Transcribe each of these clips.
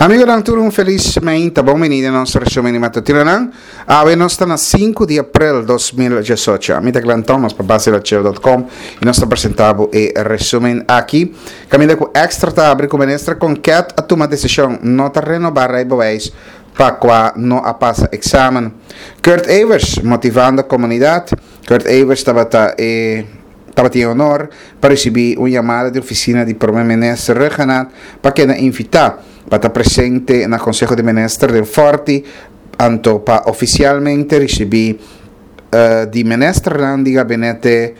Amigo lang turun felizmente bom menino nostra resumen matutino ave nostra na 5 de abril 2018. Amita Glenn Thomas para baselacheo.com e nostra apresentavo e resumen aqui. Caminho com extra tabre com menestra com cat a tomar decisão nota renovar raiboweis para qua no a passa examen. Kurt Evers motivando a comunidade. Kurt Evers estava tinha honor para receber uma chamada de oficina de primeiro-ministro regional para que na invitar para estar presente no Conselho de Ministros del Forte, anto para oficialmente receber di ministro di gabinete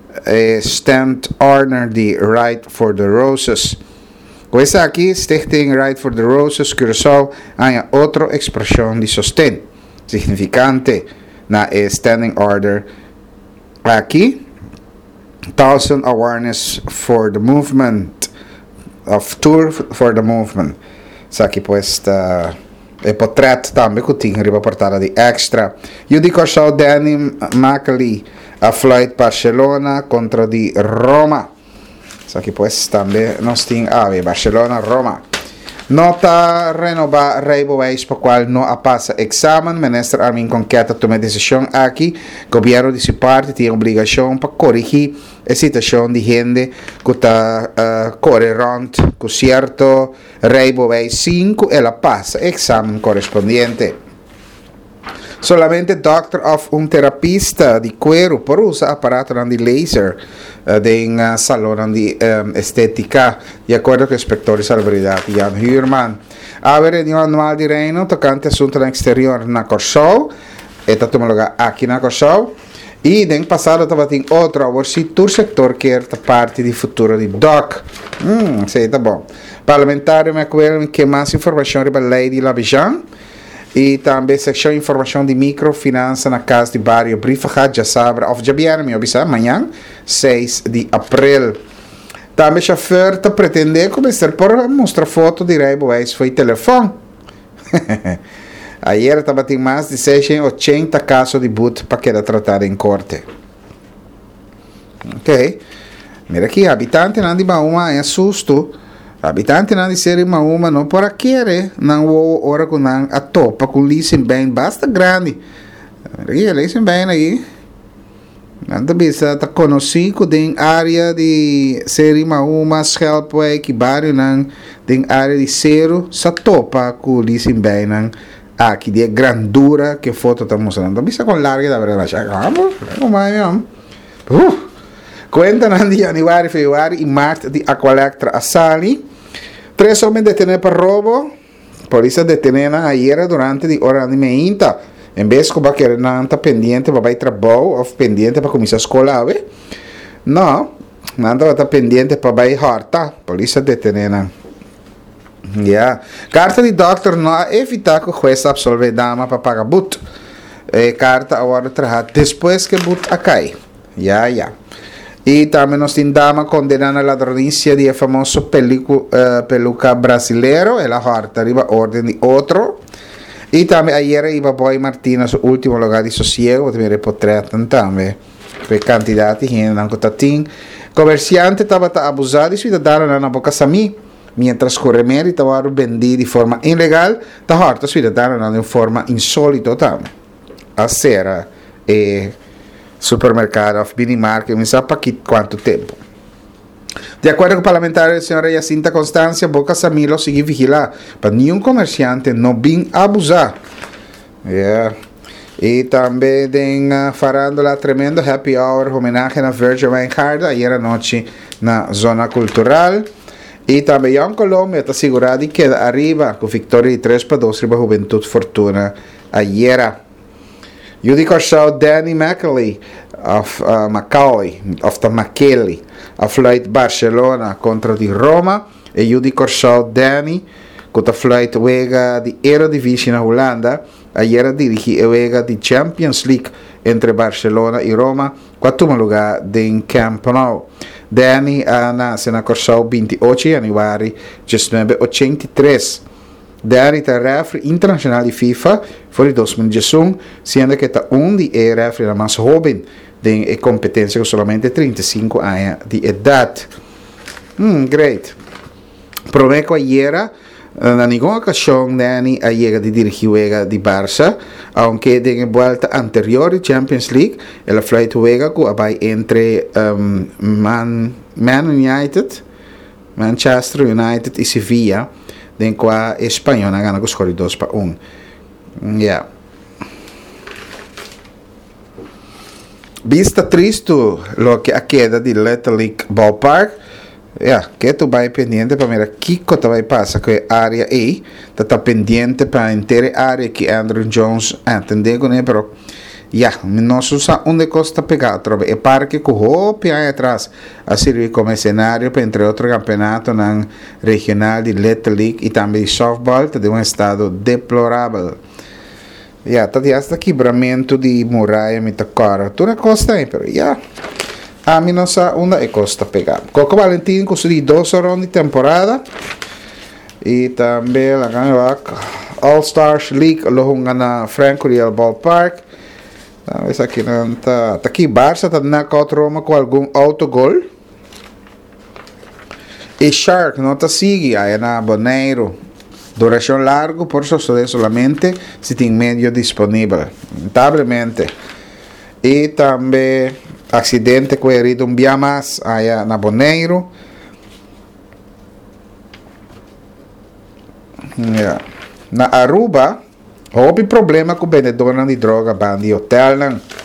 stand honor di Right for the Roses. Questa aqui, Stichting Right for the Roses, Curaçao, ha outra expressão de sostén significante na standing order aqui. Thousand awareness for the movement of tour for the movement. Sa aqui pues e portrait também que tinha riba portada de extra. Eu digo só Danny Mackley a flight Barcelona contra de Roma. Sa aqui pues também nós tem Barcelona Roma. Nota renova reiboweis para qual não a passa examen, ministro Armin Conqueta toma decisão aqui, governo de sua parte tem obrigação para corrigir a situação de gente que está correndo com certo reiboweis 5 e la passa examen correspondiente. Solamente doctor of terapista de cuero por usar aparato de laser de salão de estética de acordo com o inspector de salubridade Jan Huurman. A reunião anual de Reino tocante assunto no exterior na Curaçao, está tomando lugar aqui na Curaçao. E no passado estava tem outro tour sector que era parte de futuro de DOC. Sei, tá bom. Parlamentar me acuerdo que mais informação sobre a lei de Labijan. E também secção de informação de microfinança na casa de Barrio Brifajat, já sabe, já vieram me avisar, amanhã, 6 de abril. Também já oferta pretender começar por mostrar foto de Reiboweis foi telefone. Ayer estava tem mais de 680 casos de boot para que era tratado em corte. Ok. Mira aqui, habitante não de Bauma é susto. Habitante não de ser uma não por aquele não o hora com não a topa com listen bem basta grande aí listen bem aí nada bisa tá conhecido em área de ser uma helpway que bairro não em área de zero sa topa com listen bem não aqui de grandura que foto está mostrando bisa com larga da verdade já vamos conta não de janeiro, fevereiro e março de Aqualectra a Sali. 3 homens detenidos por roubo. Polícia detenido ayer durante a hora de meia. Em vez de que não está pendiente para ir trabalhar ou pendiente para começar a escola, não está pendiente para ir horta. Polícia detenido. Carta de doctor não evitar que o juez absolve dama para pagar but. Carta agora trabalhar depois que but acai. E também nós temos dama condenada a ladronícia de famoso peluca brasileiro, ela horta arriba ordem de outro. E também ayer iba Boy Martínez, o último lugar de sossego, também reportretam também. Por quantidade de gente não tem. Comerciante estava abusado e cidadano na boca sami, mientras que o remédio estava vendido de forma ilegal, está horta cidadano de forma insólita também. A sera supermercado of Binimarket, não sabe para quanto tempo. De acordo com o parlamentar, a senhora Jacinta Constância, Boca Samilo sigue vigilar para nenhum comerciante não vir abusar. E também tem farándola tremendo happy hour, homenagem a Virgil Weinhardt, ayer à noite na zona cultural. E também Jan Colombo está segurado e queda arriba com vitória de 3-2 sobre a Juventude Fortuna ayer. Eu digo só Danny Mackley of Mackelly a flight Barcelona contra de Roma e eu digo só Danny que a flight wega de Eredivisie na Holanda ayer dirige a wega de Champions League entre Barcelona e Roma quarto lugar em Camp Nou. Danny nasce na Corsau 28 de januário de 1983. Danny é refri internacional de FIFA foi 2018, sendo que está de refri mais jovem de competência com somente 35 anos de idade. Great. Promeco ayer Na ninguna ocasión Nani ha llegado a dirigir juega de Barça, aunque en vuelta anterior de Champions League, el flight juega entre Manchester United y Sevilla, den qua Español gana con score 2-1. Yeah. Vista triste lo que queda de Little League Ballpark. Que tu vai pendiente para mirar Kiko te vai passar com a área aí, tá pendiente para a inteira área que Andrew Jones atende com ele, pero não usa onde costa pegar, trobe é parque que hope aí atrás a servir como cenário para entre outro campeonato na regional de Little League e também de softball, tá de estado deplorável. Tá de hasta quebramento de muralha mita cara, tu na costa aí, pero a mim não sabe onde é costa pegar. Coco Valentim construiu 2 rounds de temporada. E também a ganha All-Stars League, lo na Franco Real Ballpark. Talvez aqui não tá aqui Barça, tá na Roma com algum autogol. E Shark não tá sigue, aí na Boneiro. Duração largo, por isso solamente se tem meio disponível. Lamentablemente. E também acidente com herido dia mais aí na Boneiro. Na Aruba, houve problema com o vendedor de droga de hotel.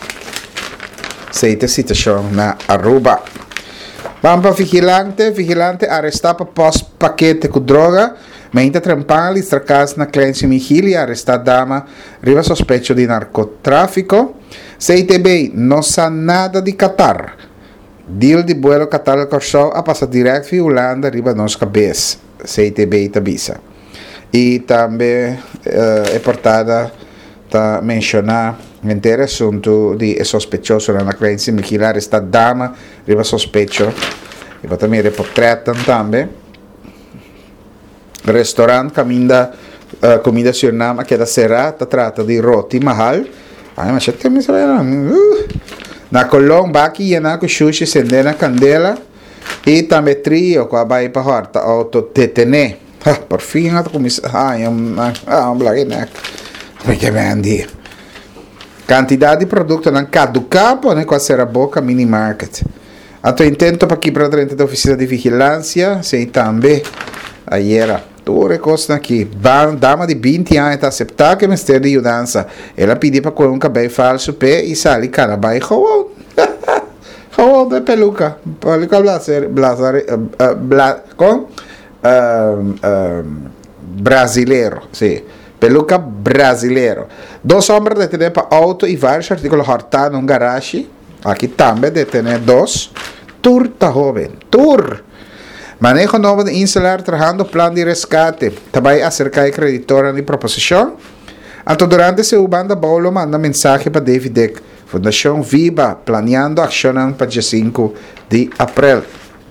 Essa situação na Aruba. Vamos para vigilante arrestado pós paquete com droga. Mentre trampali stracas na cliente Mihili arrestado dama riva sospecho de narcotráfico. CITB não sabe nada de Qatar. Deal de vuelo Qatar Corsol a passar direto de Holanda riva nos cabeça. CITB Itabisa. E também é portada para mencionar inteiro assunto de sospechoso na cliente Mihili arrestado dama riva sospecho. E também reportretam também. Restaurante comida Suriname que da serata trata de roti mahal. Mas já tem na Colombo aqui na com sushi sendena candela e também trio com a baia para horta auto tetene. Por fim a comida blaguenac. Como que vende? Quantidade de produto na caducapo né com a serra boca mini market. A tu intento para aqui para dentro da oficina de vigilância, sei também aí era tudo costa aqui. Dama de 20 anos está aceitar que o Ministério de Judança. Ela pediu para colocar um cabelo falso pé e sali canabai. How de peluca. Peluca brasileiro. Sim. Peluca brasileiro. 2 homens detenidos para auto e vários artigos hortados num garagem. Aqui também detenidos 2. Tour tá jovem. Tour. Manejo novo de instalar trabajando plan de rescate. Também acerca de creditora de proposição. Então, durante seu banda bolo, manda mensagem para David Deck. Fundação Viva, planeando ação para dia 5 de abril.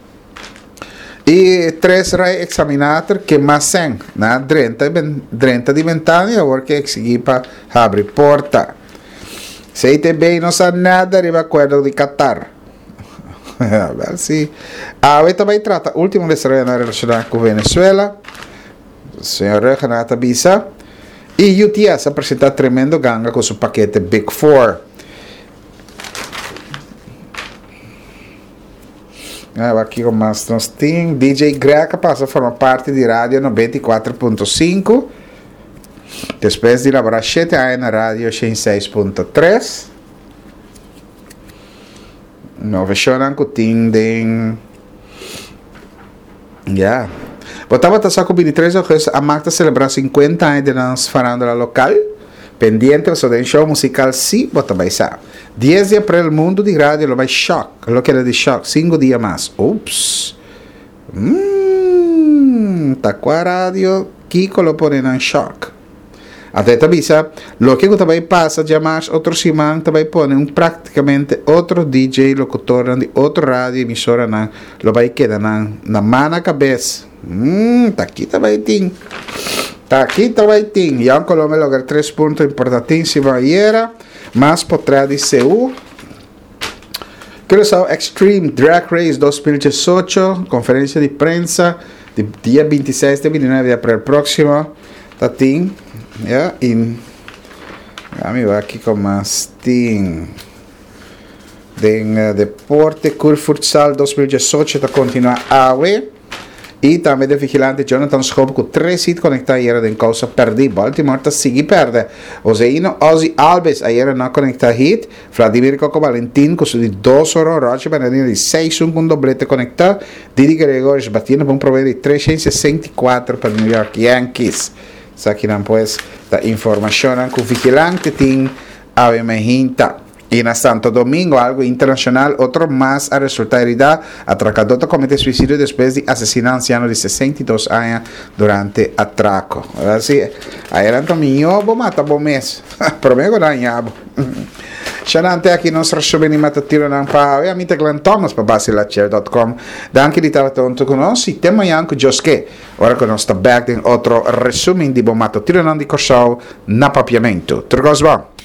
E 3 examinator que mais sem, na 30 de ventana, agora que exigir para abrir porta. CITB não sabe nada de acordo de Qatar. Sim. A também trata última vez relacionada com Venezuela, senhora Renata Bisa, e UTS apresenta tremendo ganga com seu paquete Big Four. Aqui com mais nós tem DJ Greca passa a formar parte de rádio 94.5, depois de elaborar 7 anos na rádio 106.3. No versionan ko ting Botava só com 23 anos a Magda celebrar 50 anos de nossa farándula local. Pendiente do show musical sim, botava isso. 10 de abril, mundo de rádio lo vai choque. Lo que era de choque, 5 dias mais. Ups. Tá com a rádio, Kiko lo pone em choque. Até avisa, lo que também passa de mais outro semana também põe praticamente outro DJ locutor de outra rádio emissora na lo vai quedar na mana cabeça. Tá aqui também tem. E a Colômbia logra 3 pontos importantíssimos aí mas por trás de CU. Cruzado Extreme Drag Race 2018, conferência de prensa dia 26 de 29 de abril próximo, tatin, ya, vamos ver aqui como tem Deporte Cur Futsal 2018 está continua a e também de vigilante Jonathan Schoop com 3 hits conectados ayer em causa perdi Baltimore está segui perde Oseino Ozzy Alves ayer não conecta hit Vladimir Coco Valentin com de 2 horas Roger Bernardino de 6 com doblete conectado Didi Gregorius batendo para promedio de 364 para New York Yankees isso aqui não pues da informação com vigilante tem a hinta. Y en Santo Domingo, algo internacional, otro más a resultar herida. Atracador comete suicidio después de asesinar a anciano de 62 años durante atraco. Así, ayer también yo mata bom mes. Pero me gosto de Shanante aqui nos resume matatino ng pa e amite Glenn Thomas pa basilacher.com. Danke di tawa tonto conosci tema yanko Joske. Ora con nostra back din otro resume di bom matatino ng di corso na papiamento. Trugos ba?